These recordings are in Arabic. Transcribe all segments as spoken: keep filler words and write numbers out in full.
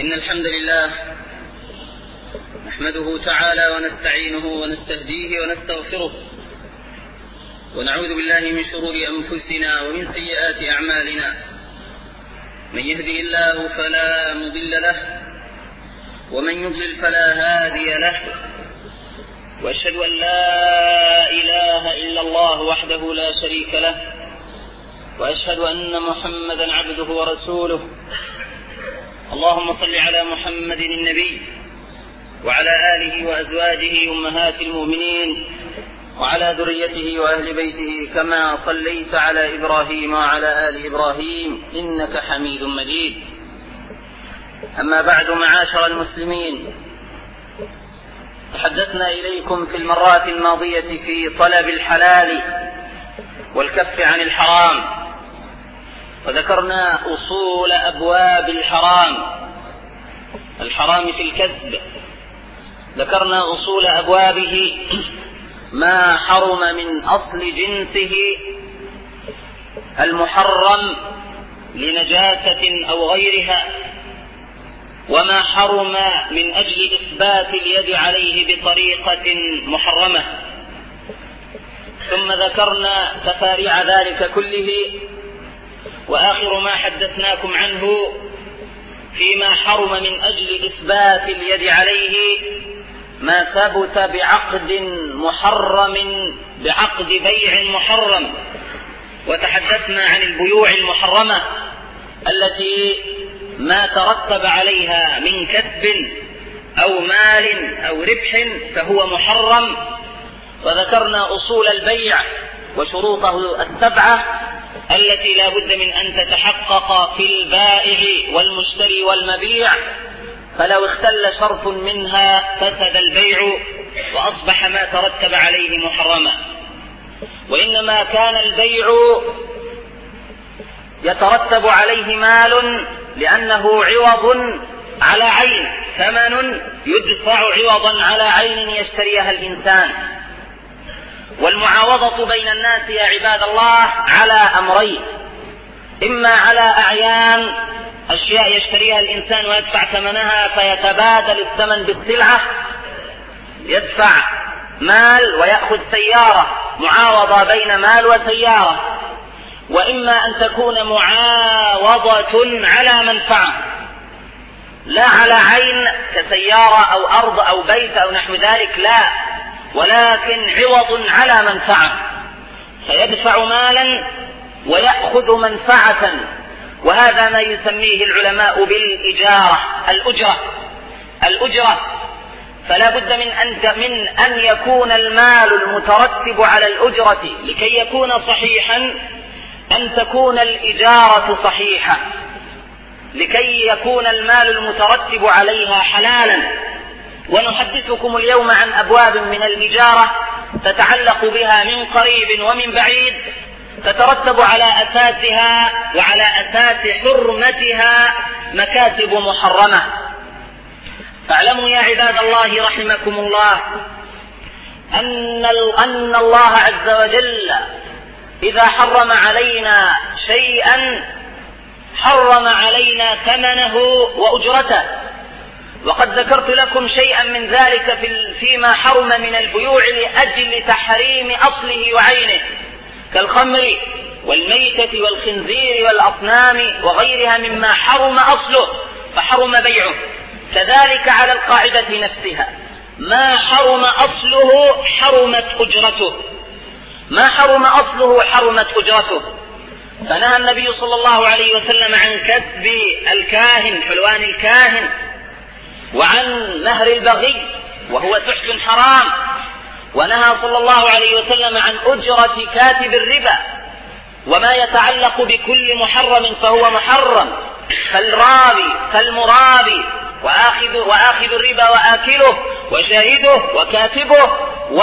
إن الحمد لله نحمده تعالى ونستعينه ونستهديه ونستغفره، ونعوذ بالله من شرور أنفسنا ومن سيئات أعمالنا. من يهده الله فلا مضل له، ومن يضلل فلا هادي له، وأشهد أن لا إله إلا الله وحده لا شريك له، وأشهد أن محمدا عبده ورسوله. اللهم صل على محمد النبي وعلى آله وأزواجه أمهات المؤمنين وعلى ذريته وأهل بيته كما صليت على إبراهيم وعلى آل إبراهيم إنك حميد مجيد. أما بعد، معاشر المسلمين، تحدثنا إليكم في المرات الماضية في طلب الحلال والكف عن الحرام، وذكرنا أصول أبواب الحرام الحرام في الكسب. ذكرنا أصول أبوابه، ما حرم من أصل جنسه المحرم لنجاسة أو غيرها، وما حرم من أجل إثبات اليد عليه بطريقة محرمة. ثم ذكرنا تفاريع ذلك كله، وآخر ما حدثناكم عنه فيما حرم من أجل إثبات اليد عليه ما ثبت بعقد محرم بعقد بيع محرم. وتحدثنا عن البيوع المحرمة التي ما ترتب عليها من كسب أو مال أو ربح فهو محرم، وذكرنا أصول البيع وشروطه السبعة التي لا بد من أن تتحقق في البائع والمشتري والمبيع، فلو اختل شرط منها فسد البيع وأصبح ما ترتب عليه محرما. وإنما كان البيع يترتب عليه مال لأنه عوض على عين، ثمن يدفع عوضا على عين يشتريها الإنسان. والمعاوضة بين الناس يا عباد الله على أمرين: إما على أعيان، أشياء يشتريها الإنسان ويدفع ثمنها فيتبادل الثمن بالسلعة، يدفع مال ويأخذ سيارة، معاوضة بين مال وسيارة. وإما أن تكون معاوضة على منفعة، لا على عين كسيارة أو أرض أو بيت أو نحو ذلك، لا، ولكن عوض على منفعة، فيدفع مالا ويأخذ منفعة. وهذا ما يسميه العلماء بالإجارة، الأجرة الأجرة فلا بد من أن من أن يكون المال المترتب على الأجرة لكي يكون صحيحا أن تكون الإجارة صحيحة، لكي يكون المال المترتب عليها حلالا. ونحدثكم اليوم عن أبواب من الإجارة تتعلق بها من قريب ومن بعيد، تترتب على أساسها وعلى أساس حرمتها مكاسب محرمة. فاعلموا يا عباد الله رحمكم الله أن أن الله عز وجل إذا حرم علينا شيئا حرم علينا ثمنه وأجرته. وقد ذكرت لكم شيئا من ذلك فيما حرم من البيوع لأجل تحريم أصله وعينه، كالخمر والميتة والخنزير والأصنام وغيرها مما حرم أصله فحرم بيعه. كذلك على القاعدة نفسها، ما حرم أصله حرمت أجرته، ما حرم أصله حرمت أجرته. فنهى النبي صلى الله عليه وسلم عن كسب الكاهن، حلوان الكاهن، وعن مهر البغي وهو سحت حرام، ونهى صلى الله عليه وسلم عن أجرة كاتب الربا. وما يتعلق بكل محرم فهو محرم، فالرابي فالمرابي وآخذ, وآخذ الربا وآكله وشاهده وكاتبه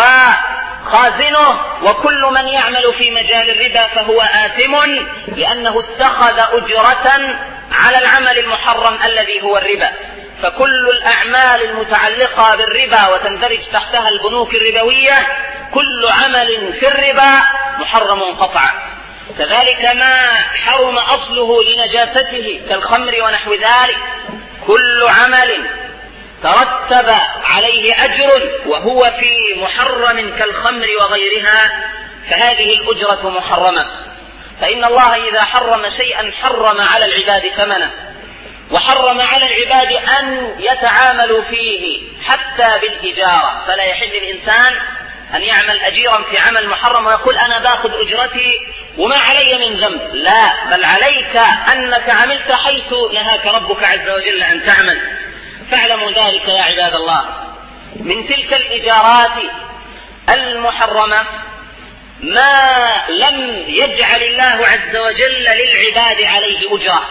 وخازنه وكل من يعمل في مجال الربا فهو آثم، لأنه اتخذ أجرة على العمل المحرم الذي هو الربا. فكل الأعمال المتعلقة بالربا وتندرج تحتها البنوك الربوية، كل عمل في الربا محرم قطعا. كذلك ما حرم أصله لنجاسته كالخمر ونحو ذلك، كل عمل ترتب عليه أجر وهو في محرم كالخمر وغيرها فهذه الأجرة محرمة. فإن الله إذا حرم شيئا حرم على العباد ثمنه، وحرم على العباد أن يتعاملوا فيه حتى بالإجارة، فلا يحل الإنسان أن يعمل أجيرا في عمل محرم ويقول أنا باخذ أجرتي وما علي من ذنب، لا، بل عليك أنك عملت حيث نهاك ربك عز وجل أن تعمل. فاعلموا ذلك يا عباد الله. من تلك الإجارات المحرمة ما لم يجعل الله عز وجل للعباد عليه أجرة،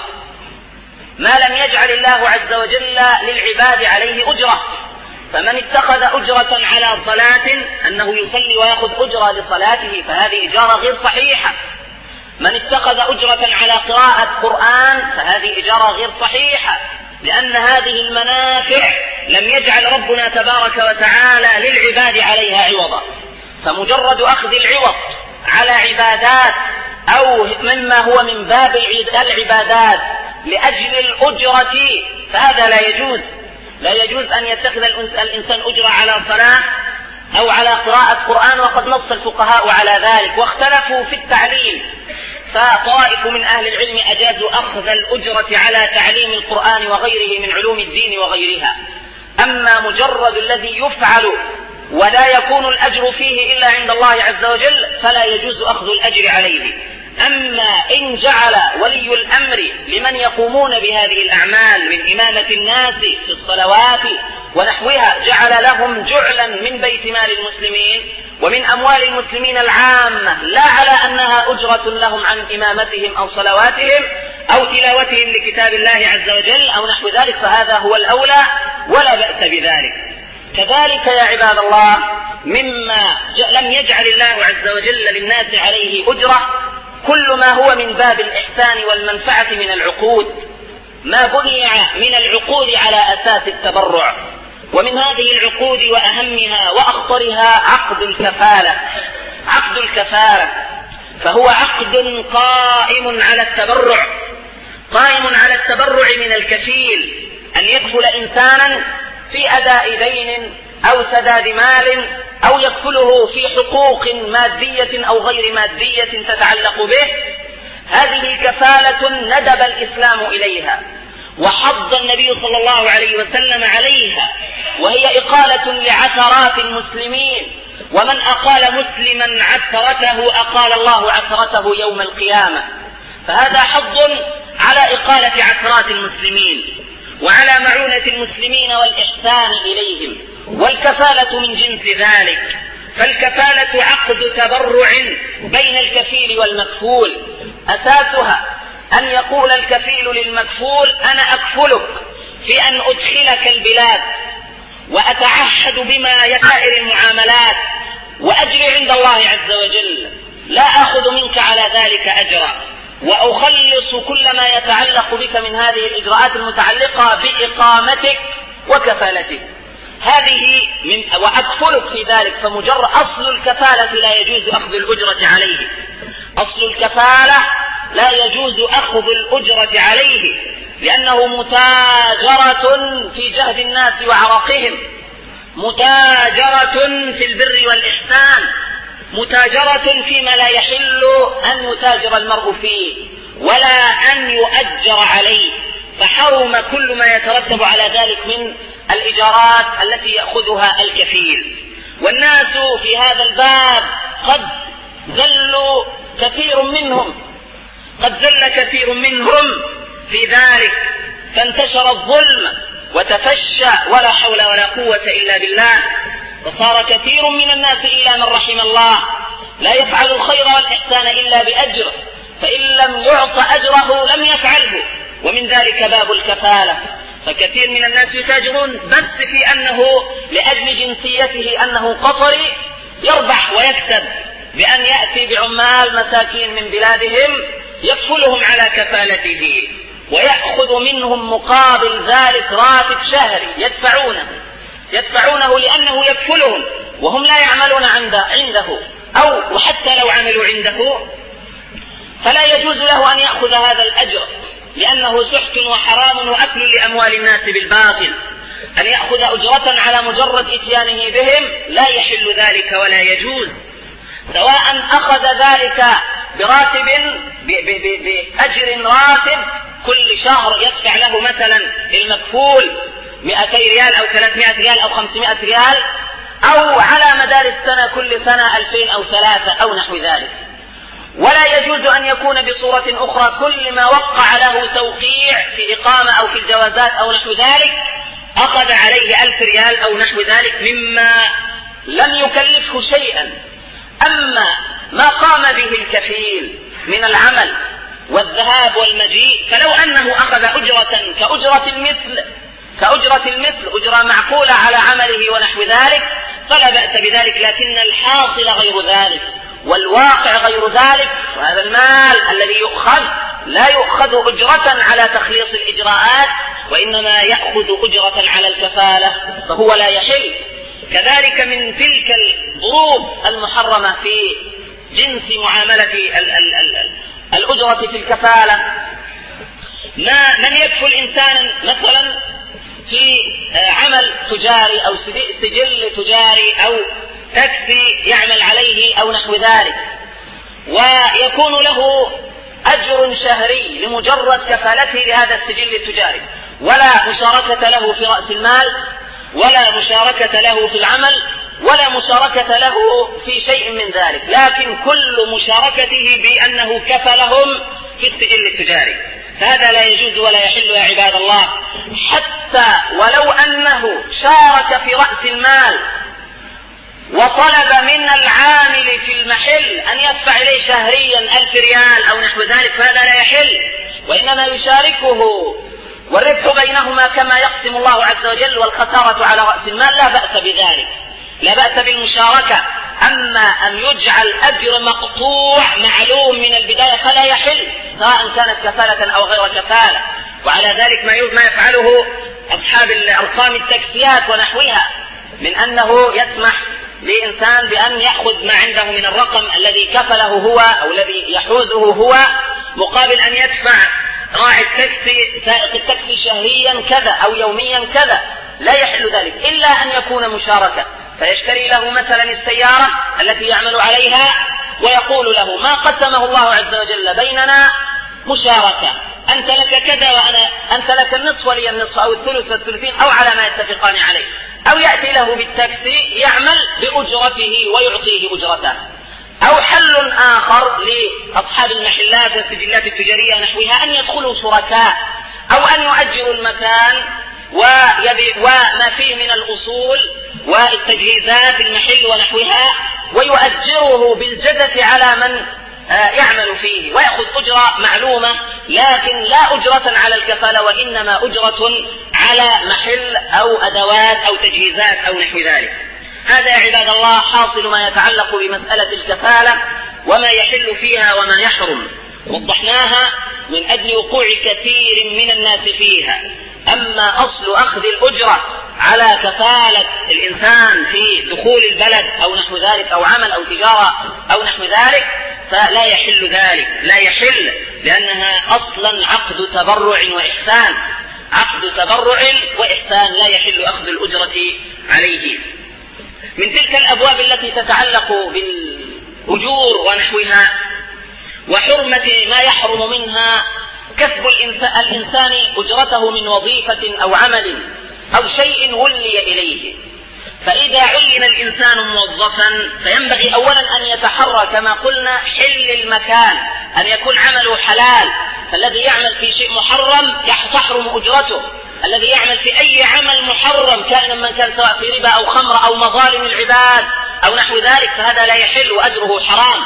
ما لم يجعل الله عز وجل للعباد عليه أجرة. فمن اتخذ أجرة على صلاة أنه يصلي ويأخذ أجرة لصلاته فهذه إجارة غير صحيحة. من اتخذ أجرة على قراءة قرآن فهذه إجارة غير صحيحة، لأن هذه المنافع لم يجعل ربنا تبارك وتعالى للعباد عليها عوضا. فمجرد أخذ العوض على عبادات أو مما هو من باب العبادات لأجل الأجرة فهذا لا يجوز. لا يجوز أن يتخذ الإنسان أجرة على صلاة أو على قراءة قرآن، وقد نص الفقهاء على ذلك واختلفوا في التعليم. فطائف من أهل العلم أجازوا أخذ الأجرة على تعليم القرآن وغيره من علوم الدين وغيرها. أما مجرد الذي يفعل ولا يكون الأجر فيه إلا عند الله عز وجل فلا يجوز أخذ الأجر عليه. أما إن جعل ولي الأمر لمن يقومون بهذه الأعمال من إمامة الناس في الصلوات ونحوها جعل لهم جعلا من بيت مال المسلمين ومن أموال المسلمين العامة لا على أنها أجرة لهم عن إمامتهم أو صلواتهم أو تلاوتهم لكتاب الله عز وجل أو نحو ذلك فهذا هو الأولى ولا بأس بذلك. كذلك يا عباد الله مما لم يجعل الله عز وجل للناس عليه أجرة كل ما هو من باب الإحسان والمنفعة من العقود، ما بني من العقود على أساس التبرع. ومن هذه العقود وأهمها وأخطرها عقد الكفالة. عقد الكفالة فهو عقد قائم على التبرع، قائم على التبرع من الكفيل أن يكفل إنسانا في أداء دين أو سداد مال أو يكفله في حقوق مادية أو غير مادية تتعلق به. هذه كفالة ندب الإسلام إليها وحض النبي صلى الله عليه وسلم عليها، وهي إقالة لعثرات المسلمين، ومن أقال مسلما عثرته أقال الله عثرته يوم القيامة. فهذا حض على إقالة عثرات المسلمين وعلى معونة المسلمين والإحسان إليهم، والكفالة من جنس ذلك. فالكفالة عقد تبرع بين الكفيل والمكفول، أساسها أن يقول الكفيل للمكفول أنا أكفلك في أن أدخلك البلاد وأتعهد بما يسائر المعاملات وأجري عند الله عز وجل، لا أخذ منك على ذلك أجرا، وأخلص كل ما يتعلق بك من هذه الإجراءات المتعلقة بإقامتك وكفالتك. هذه من وأكفلك في ذلك. فمجرد أصل الكفالة لا يجوز أخذ الأجرة عليه، أصل الكفالة لا يجوز أخذ الأجرة عليه، لأنه متاجرة في جهد الناس وعرقهم، متاجرة في البر والإحسان، متاجرة فيما لا يحل أن يتاجر المرء فيه ولا أن يؤجر عليه، فحرم كل ما يترتب على ذلك من الإجارات التي يأخذها الكفيل. والناس في هذا الباب قد زلوا كثير منهم قد زل كثير منهم في ذلك، فانتشر الظلم وتفشى ولا حول ولا قوة إلا بالله. فصار كثير من الناس إلا من رحم الله لا يفعل الخير والإحسان إلا بأجر، فإن لم يعط أجره لم يفعله. ومن ذلك باب الكفالة. فكثير من الناس يتاجرون بس في أنه لأجل جنسيته أنه قطري يربح ويكسب بأن يأتي بعمال مساكين من بلادهم يكفلهم على كفالته ويأخذ منهم مقابل ذلك راتب شهري يدفعونه يدفعونه لأنه يكفلهم وهم لا يعملون عنده، أو وحتى لو عملوا عنده فلا يجوز له أن يأخذ هذا الأجر لأنه سحت وحرام وأكل لأموال الناس بالباطل. أن يأخذ أجرة على مجرد إتيانه بهم لا يحل ذلك ولا يجوز، سواء أخذ ذلك براتب بأجر راتب كل شهر يدفع له مثلا المكفول مئتي ريال أو ثلاثمائة ريال أو خمسمائة ريال، أو على مدار السنة كل سنة ألفين أو ثلاثة أو نحو ذلك. ولا يجوز أن يكون بصورة أخرى كل ما وقع له توقيع في إقامة أو في الجوازات أو نحو ذلك أخذ عليه ألف ريال أو نحو ذلك مما لم يكلفه شيئا. أما ما قام به الكفيل من العمل والذهاب والمجيء فلو أنه أخذ أجرة كأجرة المثل كأجرة المثل أجرة معقولة على عمله ونحو ذلك فلا بأس بذلك، لكن الحاصل غير ذلك والواقع غير ذلك. وهذا المال الذي يؤخذ لا يؤخذ أجرة على تخليص الإجراءات، وإنما يأخذ أجرة على الكفالة، فهو لا يحل. كذلك من تلك الضروب المحرمة في جنس معاملة ال ال ال الأجرة في الكفالة ما من يكفل إنسانا مثلا في عمل تجاري أو سجل تجاري أو تاكسي يعمل عليه أو نحو ذلك، ويكون له أجر شهري لمجرد كفالته لهذا السجل التجاري، ولا مشاركة له في رأس المال ولا مشاركة له في العمل ولا مشاركة له في شيء من ذلك، لكن كل مشاركته بأنه كفلهم في السجل التجاري، فهذا لا يجوز ولا يحل يا عباد الله. حتى ولو أنه شارك في رأس المال وطلب من العامل في المحل أن يدفع إليه شهريا ألف ريال أو نحو ذلك فهذا لا يحل، وإنما يشاركه والربح بينهما كما يقسم الله عز وجل، والخسارة على رأس المال لا بأس بذلك، لا بأس بالمشاركة. أما أن يجعل أجر مقطوع معلوم من البداية فلا يحل، سواء كانت كفالة أو غير كفالة. وعلى ذلك ما يفعله أصحاب الأرقام التاكسيات ونحوها من أنه يسمح لإنسان بأن يأخذ ما عنده من الرقم الذي كفله هو أو الذي يحوزه هو مقابل أن يدفع راعي التاكسي سائق التاكسي شهريا كذا أو يوميا كذا، لا يحل ذلك إلا أن يكون مشاركة، فيشتري له مثلا السيارة التي يعمل عليها ويقول له ما قسمه الله عز وجل بيننا مشاركة، أنت لك كذا وأنا أنت لك النصف ولي النصف أو الثلث والثلثين أو على ما يتفقان عليه، أو يأتي له بالتاكسي يعمل بأجرته ويعطيه أجرته. أو حل آخر لأصحاب المحلات والسجلات التجارية نحوها أن يدخلوا شركاء أو أن يؤجروا المكان وما فيه من الأصول والتجهيزات المحل ونحوها ويؤجره بالجزة على من يعمل فيه ويأخذ أجرة معلومة، لكن لا أجرة على الكفالة وإنما أجرة على محل أو أدوات أو تجهيزات أو نحو ذلك. هذا يا عباد الله حاصل ما يتعلق بمسألة الكفالة وما يحل فيها وما يحرم، وضحناها من أجل وقوع كثير من الناس فيها. أما أصل أخذ الأجرة على كفالة الإنسان في دخول البلد أو نحو ذلك أو عمل أو تجارة أو نحو ذلك فلا يحل ذلك، لا يحل، لأنها أصلا عقد تبرع وإحسان، عقد تبرع وإحسان لا يحل أخذ الأجرة عليه. من تلك الأبواب التي تتعلق بالأجور ونحوها وحرمة ما يحرم منها كسب الإنسان أجرته من وظيفة أو عمل أو شيء ولي إليه. فإذا عين الإنسان موظفا فينبغي أولا أن يتحرى كما قلنا حل المكان، أن يكون عمله حلال، فالذي يعمل في شيء محرم تحرم أجرته، الذي يعمل في أي عمل محرم كائنا من كان سواء في ربا أو خمر أو مظالم العباد أو نحو ذلك فهذا لا يحل وأجره حرام.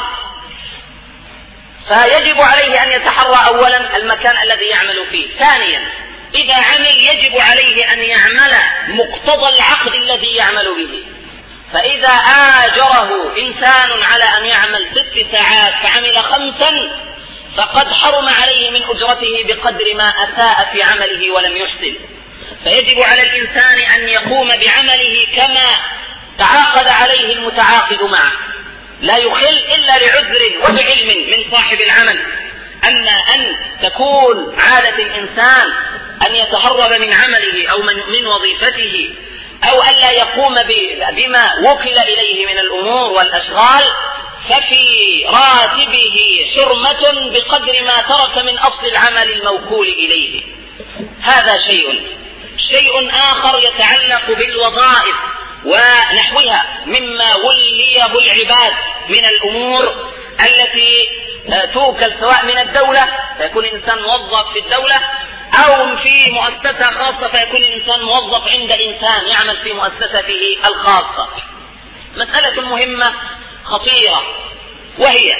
فيجب عليه أن يتحرى أولا المكان الذي يعمل فيه. ثانيا إذا عمل يجب عليه أن يعمل مقتضى العقد الذي يعمل به، فإذا آجره إنسان على أن يعمل ست ساعات فعمل خمسا فقد حرم عليه من أجرته بقدر ما أساء في عمله ولم يحسن. فيجب على الإنسان أن يقوم بعمله كما تعاقد عليه المتعاقد معه، لا يخل إلا لعذر وبعلم من صاحب العمل. أما أن تكون عادة الإنسان أن يتهرب من عمله أو من, من وظيفته أو ألا يقوم بما وكل إليه من الأمور والأشغال، ففي راتبه حرمة بقدر ما ترك من أصل العمل الموكول إليه. هذا شيء. شيء آخر يتعلق بالوظائف ونحوها مما وليه العباد من الأمور التي توكل سواء من الدولة فيكون الإنسان موظف في الدولة، أو في مؤسسة خاصة فيكون الإنسان موظف عند إنسان يعمل في مؤسسته الخاصة. مسألة مهمة خطيرة، وهي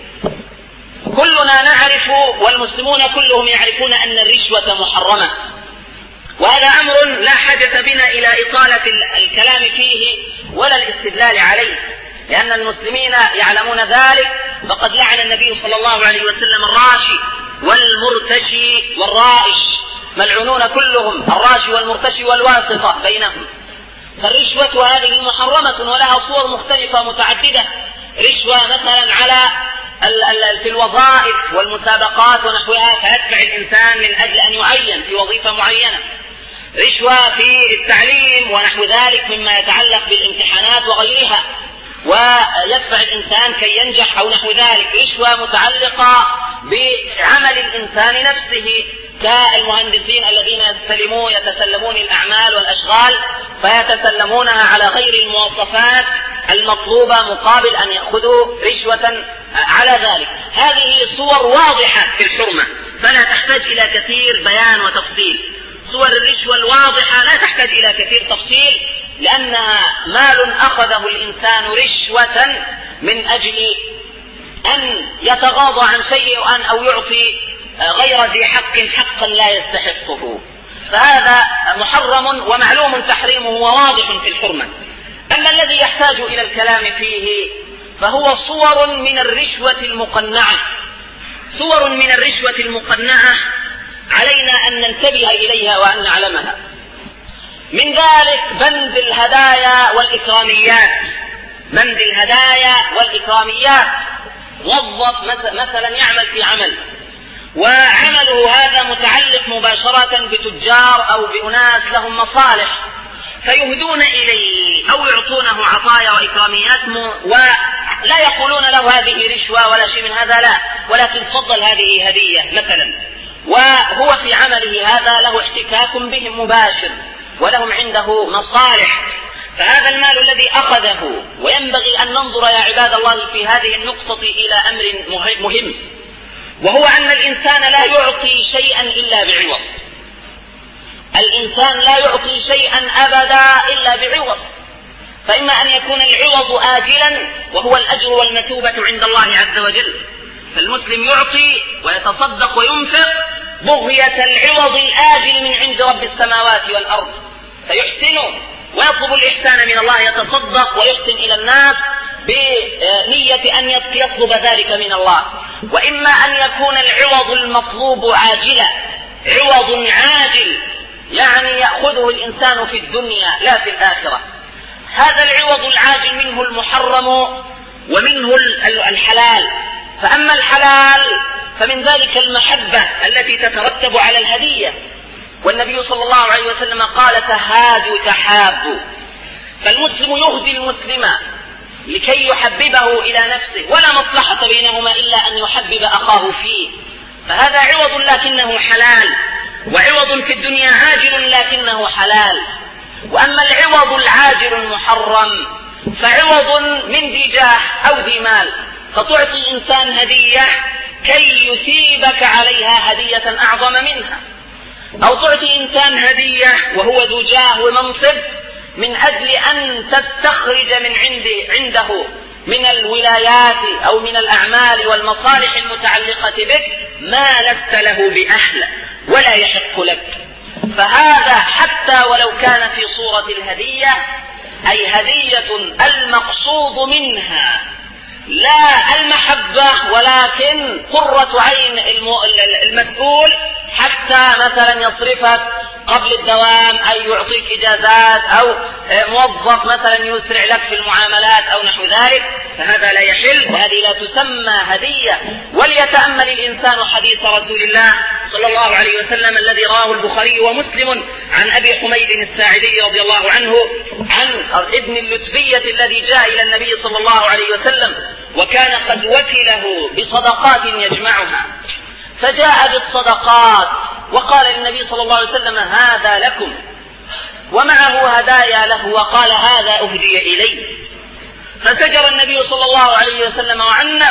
كلنا نعرف والمسلمون كلهم يعرفون أن الرشوة محرمة، وهذا أمر لا حاجة بنا إلى إطالة الكلام فيه ولا الاستدلال عليه، لأن المسلمين يعلمون ذلك. فقد لعن النبي صلى الله عليه وسلم الراشي والمرتشي والرائش، ملعونون كلهم، الراشي والمرتشي والواسطة بينهم. فالرشوة هذه محرمة ولها صور مختلفة متعددة. رشوة مثلا على في الوظائف والمسابقات ونحوها فيدفع الإنسان من أجل أن يعين في وظيفة معينة. رشوة في التعليم ونحو ذلك مما يتعلق بالامتحانات وغيرها ويدفع الإنسان كي ينجح أو نحو ذلك. رشوة متعلقة بعمل الإنسان نفسه كالمهندسين الذين يستلمون يتسلمون الأعمال والأشغال فيتسلمونها على غير المواصفات المطلوبة مقابل أن يأخذوا رشوة على ذلك. هذه صور واضحة في الحرمة فلا تحتاج إلى كثير بيان وتفصيل. صور الرشوة الواضحة لا تحتاج إلى كثير تفصيل، لأنها مال أخذه الإنسان رشوة من أجل أن يتغاضى عن شيء أو يعطي غير ذي حق حقا لا يستحقه، فهذا محرم ومعلوم تحريمه وواضح في الحرمة. أما الذي يحتاج إلى الكلام فيه فهو صور من الرشوة المقنعة. صور من الرشوة المقنعة علينا أن ننتبه إليها وأن نعلمها. من ذلك بند الهدايا والإكراميات. بند الهدايا والإكراميات، موظف مثلا يعمل في عمل وعمله هذا متعلق مباشرة بتجار أو بأناس لهم مصالح، فيهدون إليه أو يعطونه عطايا وإكراميات ولا يقولون له هذه رشوة ولا شيء من هذا، لا، ولكن تفضل هذه هدية مثلا، وهو في عمله هذا له احتكاك بهم مباشر ولهم عنده مصالح. فهذا المال الذي أخذه، وينبغي أن ننظر يا عباد الله في هذه النقطة إلى أمر مهم، وهو أن الإنسان لا يعطي شيئا إلا بعوض. الإنسان لا يعطي شيئا أبدا إلا بعوض، فإما أن يكون العوض آجلا وهو الأجر والمثوبة عند الله عز وجل، فالمسلم يعطي ويتصدق وينفق بغية العوض الآجل من عند رب السماوات والأرض، فيحسن ويطلب الإحسان من الله، يتصدق ويحسن إلى الناس بنية أن يطلب ذلك من الله. وإما أن يكون العوض المطلوب عاجلا، عوض عاجل يعني يأخذه الإنسان في الدنيا لا في الآخرة. هذا العوض العاجل منه المحرم ومنه الحلال. فأما الحلال فمن ذلك المحبة التي تترتب على الهدية، والنبي صلى الله عليه وسلم قال تهادوا تحابوا، فالمسلم يهدي المسلم لكي يحببه إلى نفسه، ولا مصلحة بينهما إلا أن يحبب أخاه فيه، فهذا عوض لكنه حلال، وعوض في الدنيا عاجل لكنه حلال. وأما العوض العاجل المحرم فعوض من ذي جاه أو ذي مال، فتعطي إنسان هدية كي يثيبك عليها هدية أعظم منها، أو تعطي إنسان هدية وهو ذو جاه ومنصب من أجل أن تستخرج من عنده, عنده من الولايات أو من الأعمال والمصالح المتعلقة بك ما لست له بأهل ولا يحق لك. فهذا حتى ولو كان في صورة الهدية، أي هدية المقصود منها لا المحبة ولكن قرة عين المسؤول، حتى مثلا يصرفك قبل الدوام أي يعطيك إجازات، أو موظف مثلا يسرع لك في المعاملات أو نحو ذلك، فهذا لا يحل، وهذه لا تسمى هدية. وليتأمل الإنسان حديث رسول الله صلى الله عليه وسلم الذي رواه البخاري ومسلم عن أبي حميد الساعدي رضي الله عنه عن ابن اللتبية الذي جاء إلى النبي صلى الله عليه وسلم وكان قد وكله بصدقات يجمعها، فجاء بالصدقات وقال للنبي صلى الله عليه وسلم هذا لكم، ومعه هدايا له وقال هذا أهدي إلي. فسجر النبي صلى الله عليه وسلم وعنف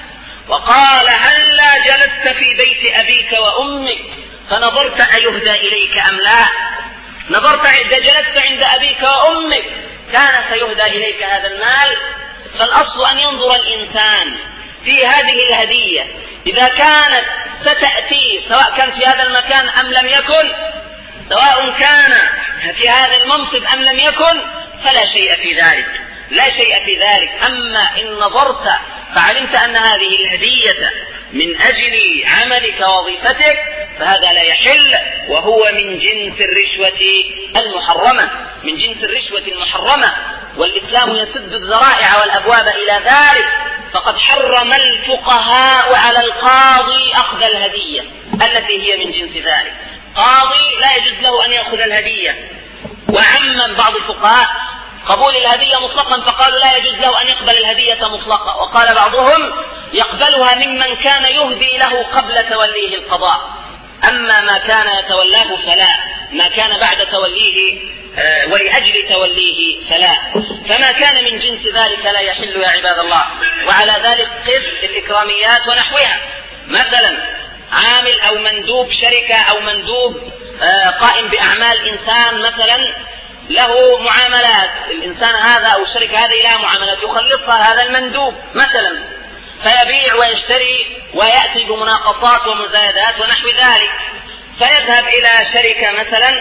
وقال هلا جلست في بيت أبيك وأمك فنظرت أيهدى إليك أم لا؟ نظرت إذا جلست عند أبيك وأمك كان سيهدى إليك هذا المال. فالأصل أن ينظر الإنسان في هذه الهدية إذا كانت ستأتي سواء كان في هذا المكان أم لم يكن، سواء كان في هذا المنصب أم لم يكن، فلا شيء في ذلك، لا شيء في ذلك. أما إن نظرت فعلمت أن هذه الهدية من أجل عملك ووظيفتك فهذا لا يحل، وهو من جنس الرشوة المحرمة، من جنس الرشوة المحرمة. والإسلام يسد الذرائع والأبواب إلى ذلك، فقد حرم الفقهاء على القاضي أخذ الهدية التي هي من جنس ذلك. قاضي لا يجوز له أن يأخذ الهدية، وعمم بعض الفقهاء قبول الهدية مطلقا فقالوا لا يجوز له أن يقبل الهدية مطلقا، وقال بعضهم يقبلها ممن كان يهدي له قبل توليه القضاء، أما ما كان يتولاه فلا، ما كان بعد توليه آه ولأجل توليه فلا. فما كان من جنس ذلك لا يحل يا عباد الله. وعلى ذلك قس الإكراميات ونحوها، مثلا عامل أو مندوب شركة أو مندوب آه قائم بأعمال إنسان مثلا له معاملات، الإنسان هذا أو الشركة هذه لها معاملات يخلصها هذا المندوب مثلا، فيبيع ويشتري ويأتي بمناقصات ومزايدات ونحو ذلك، فيذهب إلى شركة مثلا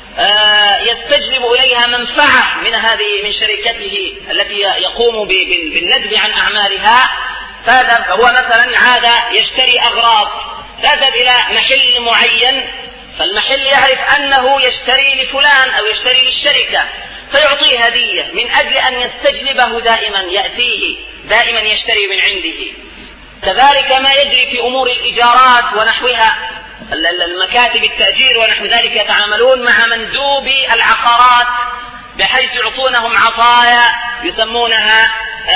يستجلب إليها منفعة من هذه من شركته التي يقوم بالندب عن أعمالها، فهو مثلا عاد يشتري أغراض، فيذهب إلى محل معين، فالمحل يعرف أنه يشتري لفلان أو يشتري للشركة فيعطيه هدية من أجل أن يستجلبه دائما، يأتيه دائما يشتري من عنده. كذلك ما يجري في أمور الإيجارات ونحوها، المكاتب التأجير ونحو ذلك يتعاملون مع مندوبي العقارات بحيث يعطونهم عطايا يسمونها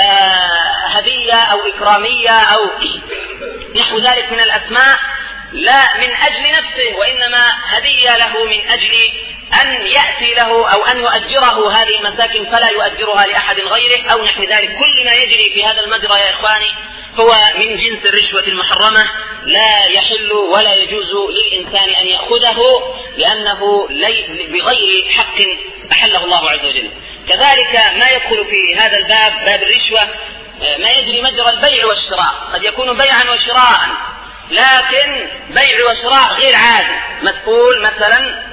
هدية أو إكرامية أو نحو ذلك من الأسماء، لا من أجل نفسه وإنما هدية له من أجل أن يأتي له أو أن يؤجره هذه المساكن فلا يؤجرها لأحد غيره أو نحو ذلك. كل ما يجري في هذا المجرى يا إخواني هو من جنس الرشوة المحرمة، لا يحل ولا يجوز للإنسان أن يأخذه لأنه بغير حق أحله الله عز وجل. كذلك ما يدخل في هذا الباب باب الرشوة ما يجري مجرى البيع والشراء، قد يكون بيعا وشراء لكن بيع وشراء غير عادي، مسؤول مثلا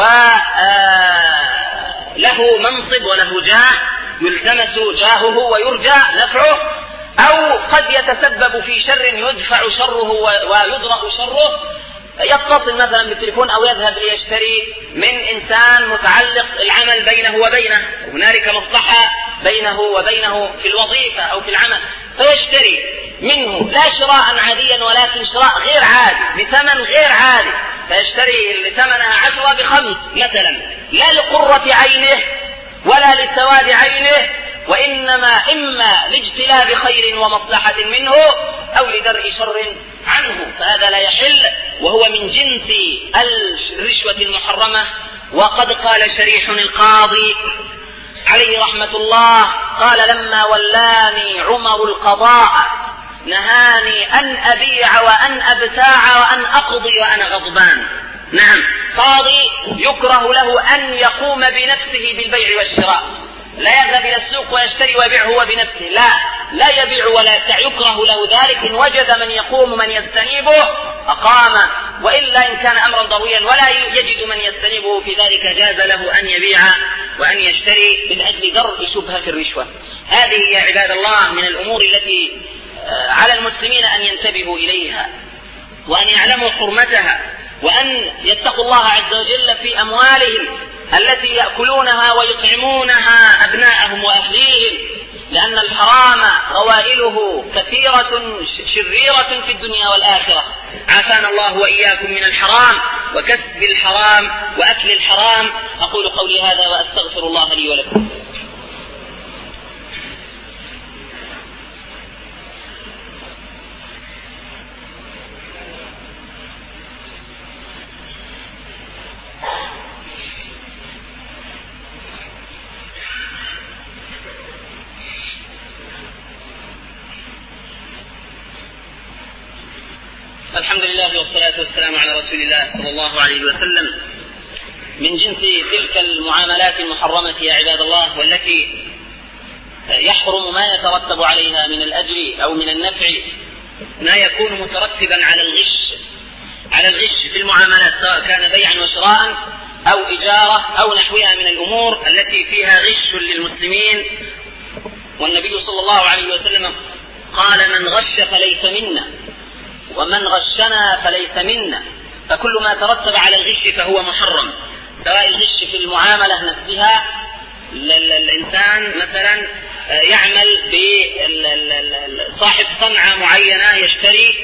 وله منصب وله جاه يلتمس جاهه ويرجى نفعه، أو قد يتسبب في شر يدفع شره ويدرأ شره، يتصل مثلا بالتليفون أو يذهب ليشتري من إنسان متعلق العمل بينه وبينه، هنالك مصلحة بينه وبينه في الوظيفة أو في العمل، فيشتري منه لا شراء عاديا ولكن شراء غير عادي بثمن غير عادي، فيشتري لثمنها عشرة بخمس مثلا، لا لقرة عينه ولا لسواد عينه، وإنما إما لاجتلاب خير ومصلحة منه أو لدرء شر عنه، فهذا لا يحل وهو من جنس الرشوة المحرمة. وقد قال شريح القاضي عليه رحمة الله قال لما ولاني عمر القضاء نهاني أن أبيع وأن أبتاع وأن أقضي وأنا غضبان. نعم، قاضي يكره له أن يقوم بنفسه بالبيع والشراء، لا يذهب إلى السوق ويشتري ويبيع هو بنفسه، لا لا يبيع ولا يبتاع، يكره له ذلك. إن وجد من يقوم من يستنيبه أقام، وإلا إن كان أمرا ضروريا ولا يجد من يستنيبه في ذلك جاز له أن يبيع وأن يشتري من أجل درء شبهة الرشوة. هذه يا عباد الله من الأمور التي على المسلمين أن ينتبهوا إليها وأن يعلموا حرمتها وأن يتقوا الله عز وجل في أموالهم التي يأكلونها ويطعمونها أبناءهم وأهليهم، لأن الحرام غوائله كثيرة شريرة في الدنيا والآخرة. عافانا الله وإياكم من الحرام وكسب الحرام وأكل الحرام. أقول قولي هذا وأستغفر الله لي ولكم. الحمد لله والصلاة والسلام على رسول الله صلى الله عليه وسلم. من جنس تلك المعاملات المحرمة يا عباد الله، والتي يحرم ما يترتب عليها من الأجر أو من النفع ما يكون مترتبا على الغش على الغش في المعاملات، سواء كان بيعا وشراء أو إجارة أو نحوها من الأمور التي فيها غش للمسلمين. والنبي صلى الله عليه وسلم قال: من غش فليس منا، ومن غشنا فليس منا. فكل ما ترتب على الغش فهو محرم، سواء الغش في المعاملة نفسها، الإنسان مثلا يعمل بصاحب صنعة معينة يشتري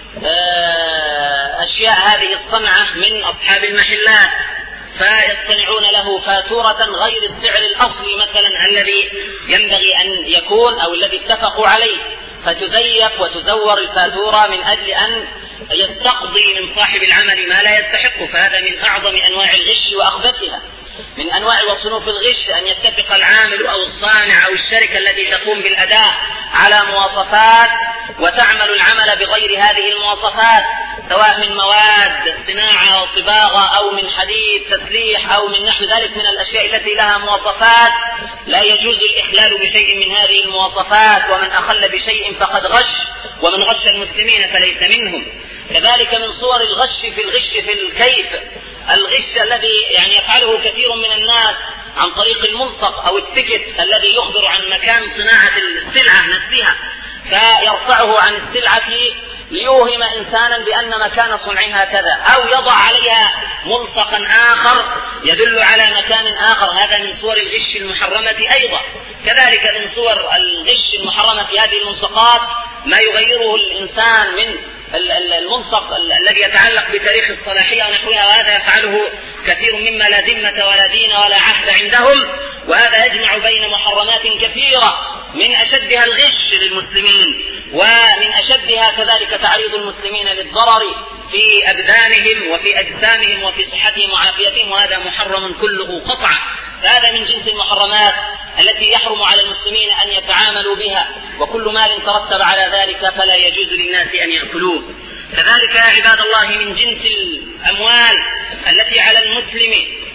أشياء هذه الصنعة من أصحاب المحلات، فيصنعون له فاتورة غير السعر الأصلي مثلا الذي ينبغي أن يكون أو الذي اتفقوا عليه، فتزيف وتزور الفاتورة من أجل أن يستقضي من صاحب العمل ما لا يستحقه. فهذا من أعظم أنواع الغش وأخبثها. من أنواع وصنوف الغش أن يتفق العامل أو الصانع أو الشركة التي تقوم بالأداء على مواصفات وتعمل العمل بغير هذه المواصفات، سواء من مواد صناعة وصباغة أو من حديد تسليح أو من نحو ذلك من الأشياء التي لها مواصفات. لا يجوز الإخلال بشيء من هذه المواصفات، ومن أخل بشيء فقد غش، ومن غش المسلمين فليس منهم. كذلك من صور الغش في الغش في الكيف، الغش الذي يعني يفعله كثير من الناس عن طريق الملصق أو التكت الذي يخبر عن مكان صناعة السلعة نفسها، فيرفعه عن السلعة ليوهم إنسانا بأن مكان صنعها كذا، أو يضع عليها ملصقا آخر يدل على مكان آخر. هذا من صور الغش المحرمة أيضا. كذلك من صور الغش المحرمة في هذه الملصقات ما يغيره الإنسان من الملصق الذي يتعلق بتاريخ الصلاحية ونحوها، وهذا يفعله كثير مما لا ذمة ولا دين ولا عهد عندهم، وهذا يجمع بين محرمات كثيرة من أشدها الغش للمسلمين، ومن أشدها كذلك تعريض المسلمين للضرر في أبدانهم وفي أجسامهم وفي صحتهم وعافيتهم، وهذا محرم كله قطعا. فهذا من جنس المحرمات التي يحرم على المسلمين أن يتعاملوا بها، وكل مال ترتب على ذلك فلا يجوز للناس أن يأكلوه. كذلك يا عباد الله من جنس الأموال التي على المسلم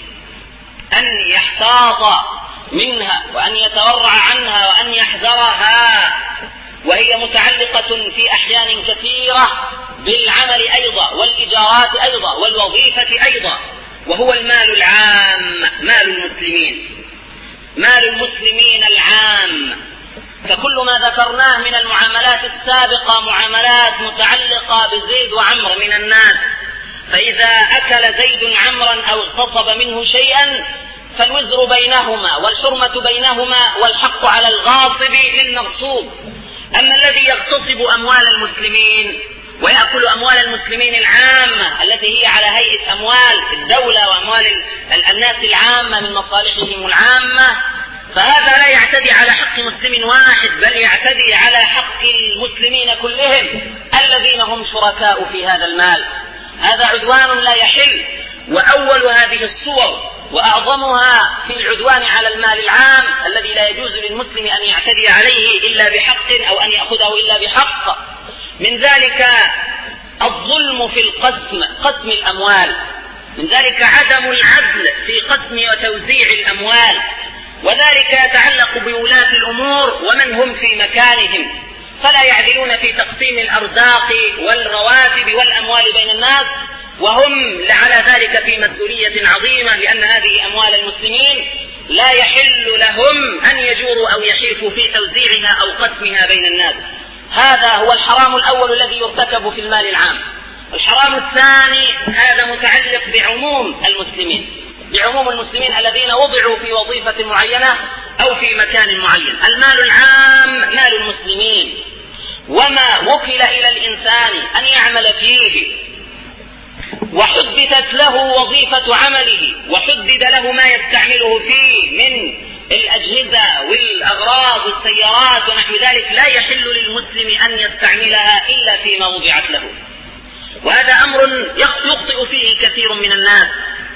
أن يحتاط منها وأن يتورع عنها وأن يحذرها، وهي متعلقة في أحيان كثيرة بالعمل أيضا والإجارات أيضا والوظيفة أيضا، وهو المال العام، مال المسلمين مال المسلمين العام. فكل ما ذكرناه من المعاملات السابقة معاملات متعلقة بزيد وعمر من الناس، فإذا أكل زيد عمرا أو اغتصب منه شيئا فالوزر بينهما والحرمة بينهما والحق على الغاصب للمغصوب. أما الذي يغتصب أموال المسلمين ويأكل أموال المسلمين العامة التي هي على هيئة أموال الدولة وأموال الناس العامة من مصالحهم العامة، فهذا لا يعتدي على حق مسلم واحد، بل يعتدي على حق المسلمين كلهم الذين هم شركاء في هذا المال. هذا عدوان لا يحل، وأول هذه الصور وأعظمها في العدوان على المال العام الذي لا يجوز للمسلم أن يعتدي عليه إلا بحق أو أن يأخذه إلا بحق. من ذلك الظلم في القسم، قسم الأموال، من ذلك عدم العدل في قسم وتوزيع الأموال، وذلك يتعلق بولاة الأمور ومن هم في مكانهم، فلا يعدلون في تقسيم الأرزاق والرواتب والأموال بين الناس، وهم على ذلك في مسؤولية عظيمة، لأن هذه أموال المسلمين لا يحل لهم أن يجوروا أو يحيفوا في توزيعها أو قسمها بين الناس. هذا هو الحرام الأول الذي يرتكب في المال العام. الحرام الثاني هذا متعلق بعموم المسلمين، بعموم المسلمين الذين وضعوا في وظيفة معينة أو في مكان معين. المال العام مال المسلمين، وما وكل إلى الإنسان أن يعمل فيه وحددت له وظيفة عمله وحدد له ما يستعمله فيه من الأجهزة والأغراض والسيارات ونحو ذلك، لا يحل للمسلم أن يستعملها إلا فيما وضعت له. وهذا أمر يخطئ فيه كثير من الناس،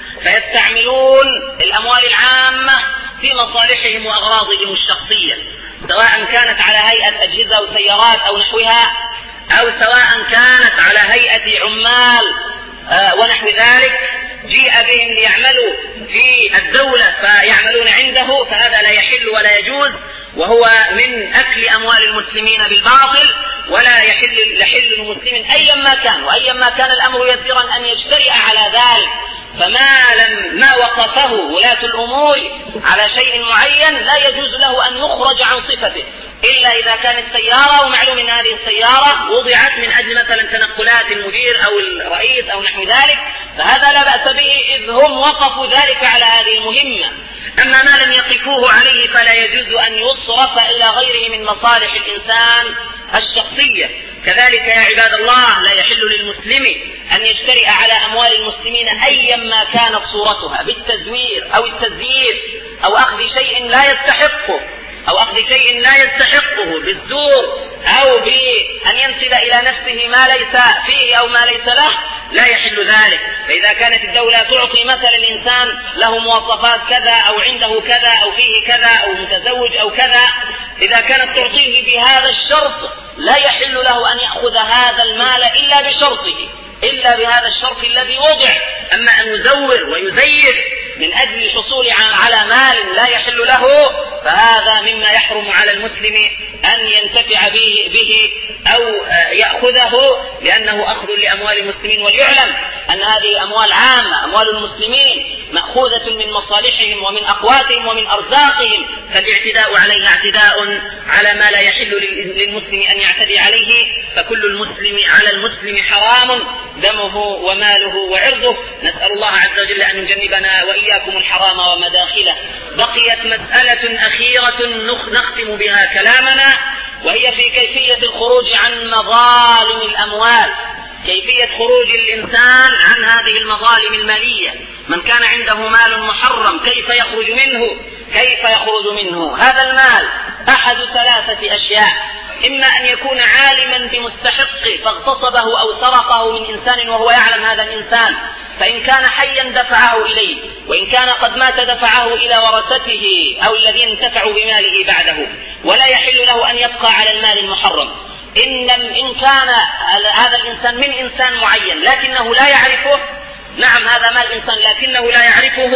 فيستعملون الأموال العامة في مصالحهم وأغراضهم الشخصية، سواء كانت على هيئة أجهزة وسيارات أو نحوها، أو سواء كانت على هيئة عمال آه ونحو ذلك جيء بهم ليعملوا في الدولة فيعملون عنده، فهذا لا يحل ولا يجوز، وهو من أكل أموال المسلمين بالباطل، ولا يحل يحل المسلم أيا ما كان وأيا ما كان الأمر يسيرا أن يجترئ على ذلك. فما لم ما وقفه ولاة الأمور على شيء معين لا يجوز له أن يخرج عن صفته، إلا إذا كانت سيارة ومعلوم أن هذه السيارة وضعت من أجل مثلا تنقلات المدير أو الرئيس أو نحو ذلك، فهذا لا بأس به إذ هم وقفوا ذلك على هذه المهمة. أما ما لم يقفوه عليه فلا يجوز أن يصرف إلى غيره من مصالح الإنسان الشخصية. كذلك يا عباد الله لا يحل للمسلم أن يجترئ على أموال المسلمين أيا ما كانت صورتها، بالتزوير أو التزييف أو أخذ شيء لا يستحقه أو أخذ شيء لا يستحقه بالزور، أو بأن ينسب إلى نفسه ما ليس فيه أو ما ليس له، لا يحل ذلك. فإذا كانت الدولة تعطي مثلا الإنسان له مواصفات كذا أو عنده كذا أو فيه كذا أو متزوج أو كذا، إذا كانت تعطيه بهذا الشرط لا يحل له أن يأخذ هذا المال إلا بشرطه، إلا بهذا الشرط الذي وضع. أما أن يزور ويزيف من أجل الحصول على مال لا يحل له، فهذا مما يحرم على المسلم أن ينتفع به, به أو يأخذه، لأنه أخذ لأموال المسلمين. وليعلم أن هذه أموال عامة، أموال المسلمين مأخوذة من مصالحهم ومن أقواتهم ومن أرزاقهم، فالاعتداء عليها اعتداء على ما لا يحل للمسلم أن يعتدي عليه. فكل المسلم على المسلم حرام دمه وماله وعرضه. نسأل الله عز وجل أن يجنبنا وإياكم الحرام ومداخله. بقيت مسألة أخيرة نختم بها كلامنا، وهي في كيفية الخروج عن مظالم الأموال، كيفية خروج الإنسان عن هذه المظالم المالية. من كان عنده مال محرم كيف يخرج منه؟ كيف يخرج منه؟ هذا المال أحد ثلاثة أشياء: إما أن يكون عالما بمستحقه فاغتصبه أو سرقه من إنسان وهو يعلم هذا الإنسان، فإن كان حيا دفعه إليه، وإن كان قد مات دفعه إلى ورثته أو الذين انتفعوا بماله بعده، ولا يحل له أن يبقى على المال المحرم. إن, إن كان هذا الإنسان من إنسان معين لكنه لا يعرفه، نعم هذا مال إنسان لكنه لا يعرفه،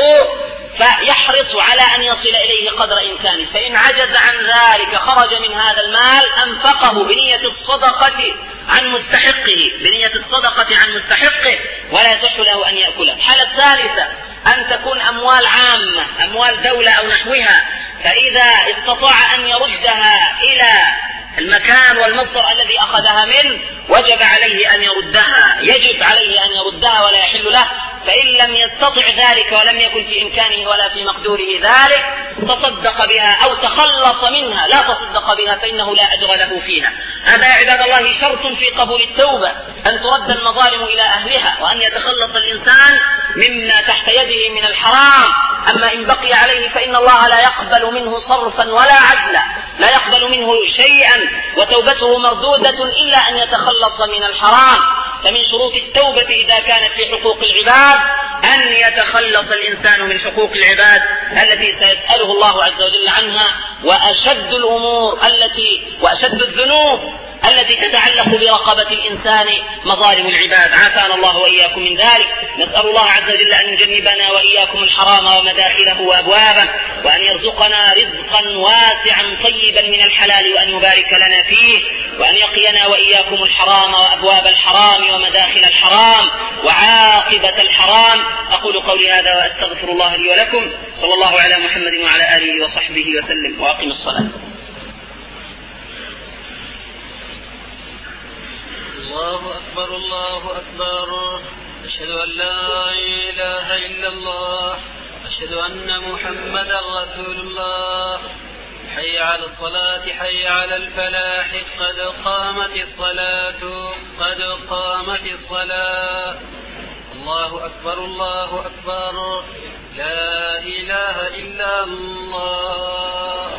فيحرص على أن يصل إليه قدر إمكانه. فإن عجز عن ذلك خرج من هذا المال أنفقه بنية الصدقة عن مستحقه، بنية الصدقة عن مستحقه، ولا يصح له أن يأكله. الحالة الثالثة أن تكون أموال عامة، أموال دولة أو نحوها، فإذا استطاع أن يردها إلى المكان والمصدر الذي أخذها منه وجب عليه أن يردها، يجب عليه أن يردها ولا يحل له. فإن لم يستطع ذلك ولم يكن في إمكانه ولا في مقدوره ذلك تصدق بها أو تخلص منها، لا تصدق بها فإنه لا أجر له فيها. هذا يا عباد الله شرط في قبول التوبة، أن ترد المظالم إلى أهلها، وأن يتخلص الإنسان مما تحت يده من الحرام. أما إن بقي عليه فإن الله لا يقبل منه صرفا ولا عدلا، لا يقبل منه شيئا، وتوبته مردودة إلا أن يتخلص من الحرام. فمن شروط التوبة إذا كانت في حقوق العباد أن يتخلص الإنسان من حقوق العباد التي سيسأله الله عز وجل عنها. وأشد الأمور التي وأشد الذنوب التي تتعلق برقبة الإنسان مظالم العباد، عافانا الله وإياكم من ذلك. نسأل الله عز وجل أن يجنبنا وإياكم الحرام ومداخله وأبوابه، وأن يرزقنا رزقا واسعا طيبا من الحلال، وأن يبارك لنا فيه، وأن يقينا وإياكم الحرام وأبواب الحرام ومداخل الحرام وعاقبة الحرام. أقول قولي هذا وأستغفر الله لي ولكم. صلى الله على محمد وعلى آله وصحبه وسلم، وأقم الصلاة. الله أكبر الله أكبر، أشهد أن لا إله إلا الله أشهد أن محمدا رسول الله. حي على الصلاة حي على الفلاح قد قامت الصلاة قد قامت الصلاة. الله أكبر الله أكبر لا إله إلا الله.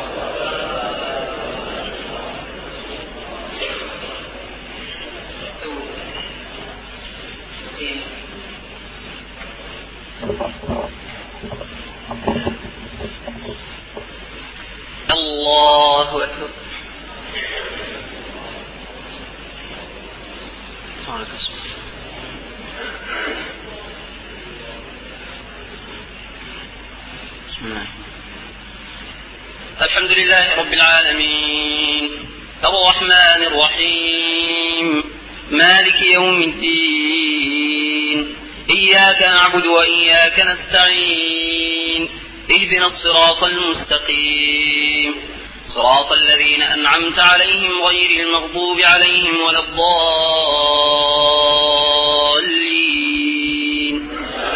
الله أكبر. الحمد لله رب العالمين الرحمن الرحيم مالك يوم الدين إياك نعبد وإياك نستعين اهدنا الصراط المستقيم صراط الذين أنعمت عليهم غير المغضوب عليهم ولا الضالين.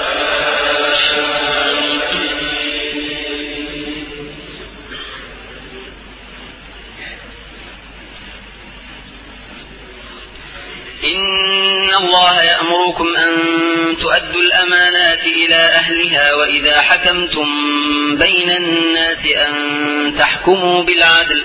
إن الله يأمركم أن تؤدوا الأمانات إلى أهلها وإذا حكمتم بين الناس أن تحكموا بالعدل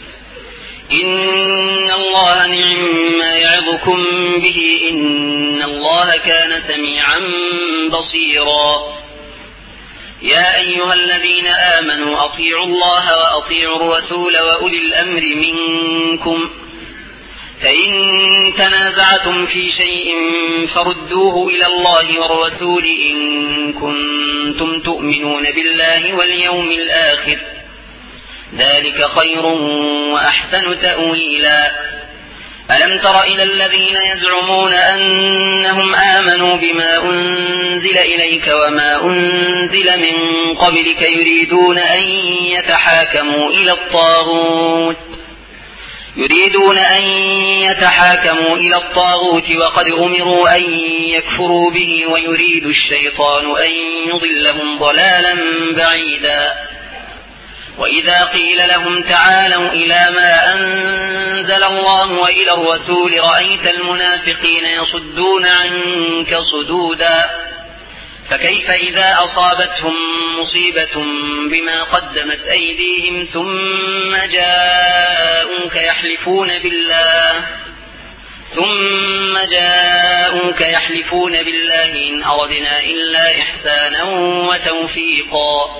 إن الله نعم ما يعظكم به إن الله كان سميعا بصيرا. يا أيها الذين آمنوا أطيعوا الله وأطيعوا الرسول وأولي الأمر منكم فإن تنازعتم في شيء فردوه إلى الله والرسول إن كنتم تؤمنون بالله واليوم الآخر ذلك خير وأحسن تأويلا. ألم تر إلى الذين يزعمون أنهم آمنوا بما أنزل إليك وما أنزل من قبلك يريدون أن يتحاكموا إلى الطاغوت يريدون أن يتحاكموا إلى الطاغوت وقد أمروا أن يكفروا به ويريد الشيطان أن يضلهم ضلالا بعيدا. وإذا قيل لهم تعالوا إلى ما أنزل الله وإلى الرسول رأيت المنافقين يصدون عنك صدودا. فكيف إذا أصابتهم مصيبة بما قدمت أيديهم ثم جاءوك يحلفون بالله ثم جاءوك يحلفون بالله إن أردنا إلا إحسانا وتوفيقا.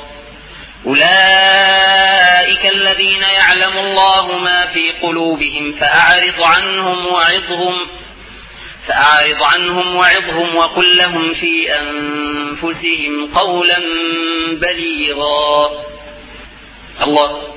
أولئك الذين يعلم الله ما في قلوبهم فأعرض عنهم وعظهم فأعرض عنهم وعظهم وقل لهم في أنفسهم قولا بليغا. الله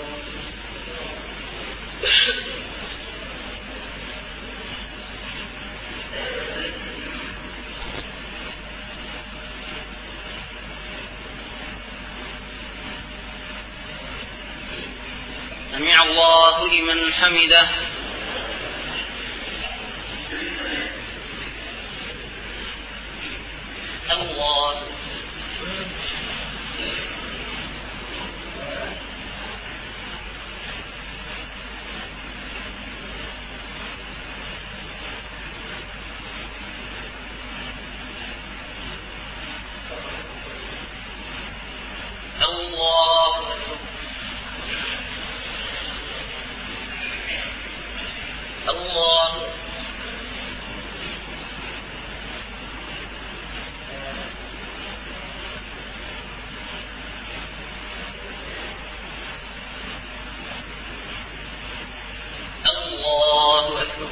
سمع الله لمن حمده. الله الله الله الله أكبر.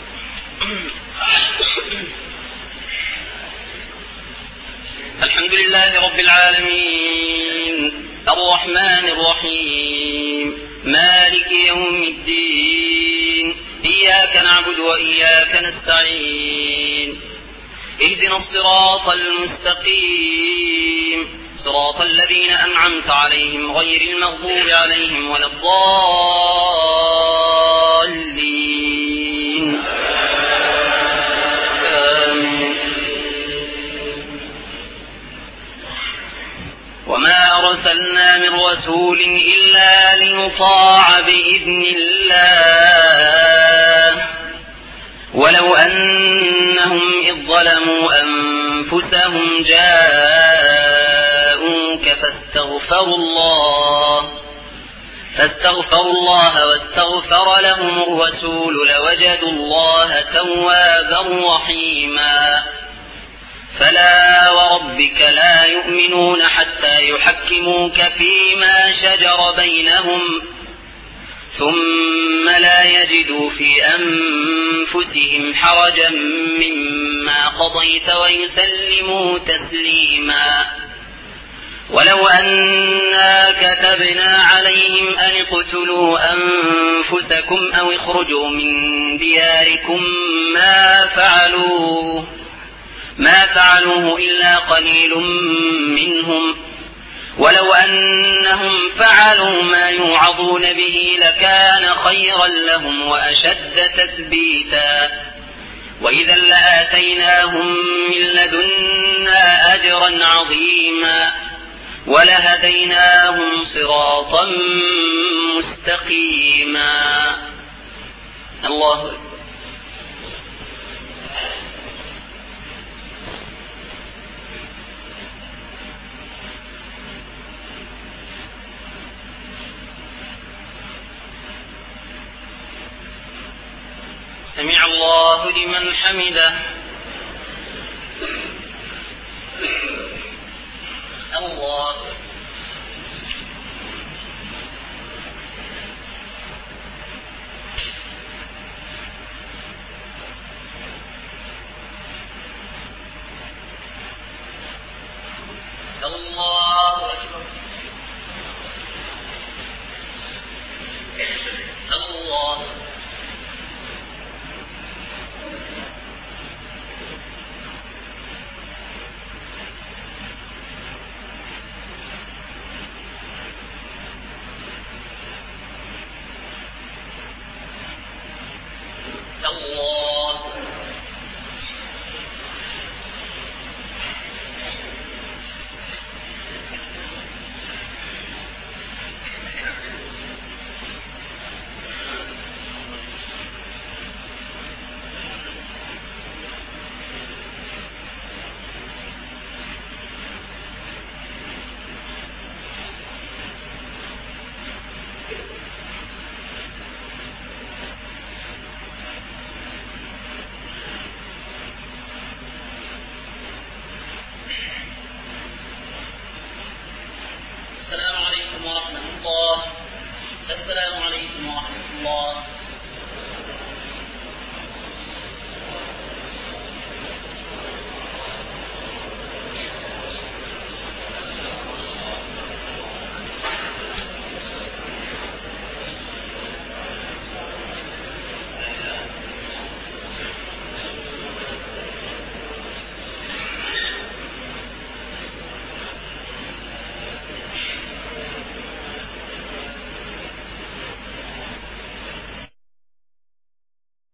الحمد لله رب العالمين الرحمن الرحيم مالك يوم الدين إياك نعبد وإياك نستعين اهدنا الصراط المستقيم صراط الذين أنعمت عليهم غير المغضوب عليهم ولا الضالين. آمين. وما أرسلنا من رسول إلا ليطاع بإذن الله ولو أنهم إذ ظلموا أنفسهم جاءوك فاستغفروا الله فاستغفروا الله واستغفر لهم الرسول لوجدوا الله توابا رحيما فلا وربك لا يؤمنون حتى يحكموك فيما شجر بينهم ثم لا يجدوا في أنفسهم حرجا مما قضيت ويسلموا تسليما ولو أنا كتبنا عليهم أن اقتلوا أنفسكم أو اخرجوا من دياركم ما فعلوه ما فعلوه إلا قليل منهم ولو أنهم فعلوا ما يوعظون به لكان خيرا لهم وأشد تثبيتا وإذا لآتيناهم من لدنا أجرا عظيما ولهديناهم صراطا مستقيما. الله أكبر. سمع الله لمن حمده. الله الله أكبر. الله الله السلام عليكم ورحمة الله. السلام عليكم ورحمة الله.